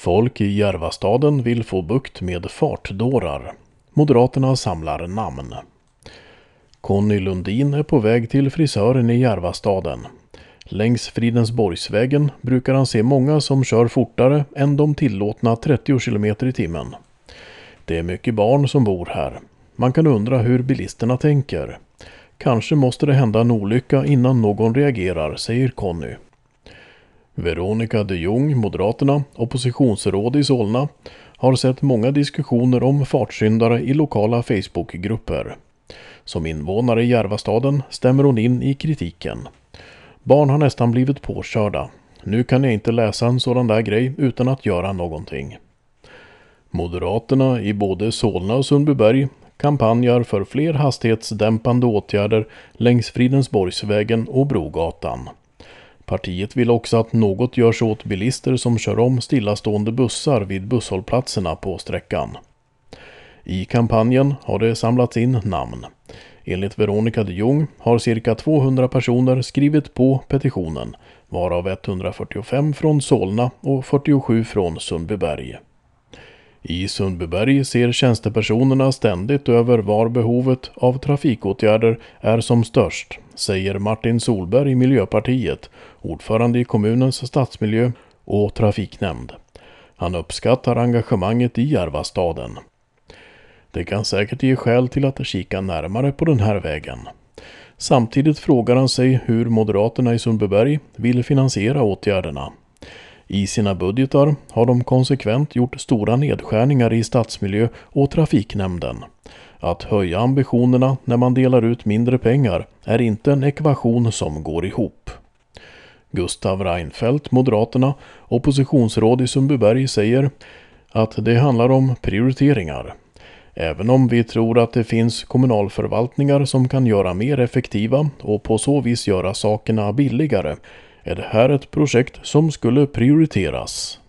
Folk i Järvastaden vill få bukt med fartdårar. Moderaterna samlar namn. Conny Lundin är på väg till frisören i Järvastaden. Längs Fridensborgsvägen brukar han se många som kör fortare än de tillåtna 30 km i timmen. Det är mycket barn som bor här. Man kan undra hur bilisterna tänker. Kanske måste det hända en olycka innan någon reagerar, säger Conny. Veronica de Jong, Moderaterna, oppositionsråd i Solna, har sett många diskussioner om fartsyndare i lokala Facebookgrupper. Som invånare i Järvastaden stämmer hon in i kritiken. Barn har nästan blivit påkörda. Nu kan jag inte läsa en sådan där grej utan att göra någonting. Moderaterna i både Solna och Sundbyberg kampanjar för fler hastighetsdämpande åtgärder längs Fridensborgsvägen och Brogatan. Partiet vill också att något görs åt bilister som kör om stillastående bussar vid busshållplatserna på sträckan. I kampanjen har det samlats in namn. Enligt Veronica de Jong har cirka 200 personer skrivit på petitionen, varav 145 från Solna och 47 från Sundbyberg. I Sundbyberg ser tjänstepersonerna ständigt över var behovet av trafikåtgärder är som störst, säger Martin Solberg i Miljöpartiet, ordförande i kommunens stadsmiljö- och trafiknämnd. Han uppskattar engagemanget i Järvastaden. Det kan säkert ge skäl till att kika närmare på den här vägen. Samtidigt frågar han sig hur Moderaterna i Sundbyberg vill finansiera åtgärderna. I sina budgetar har de konsekvent gjort stora nedskärningar i stadsmiljö- och trafiknämnden. Att höja ambitionerna när man delar ut mindre pengar är inte en ekvation som går ihop. Gustav Reinfeldt, Moderaterna, oppositionsråd i Sundbyberg, säger att det handlar om prioriteringar. Även om vi tror att det finns kommunalförvaltningar som kan göra mer effektiva och på så vis göra sakerna billigare, är det här ett projekt som skulle prioriteras.